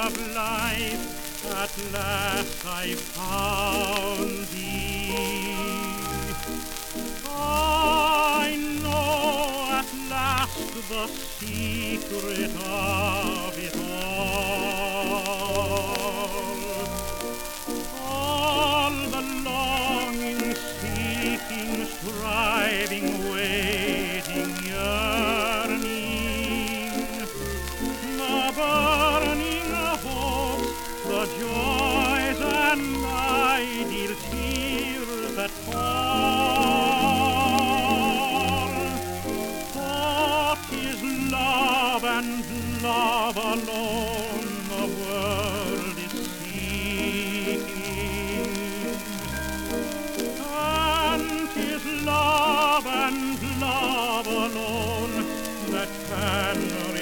of life, at last I found thee. I know at last the secret of it all the longing, seeking, striving, waiting, yearning, the burning hopes, the joys and ideal tears that fall. For 'tis love and love alone the world is seeking, and 'tis love and love alone that can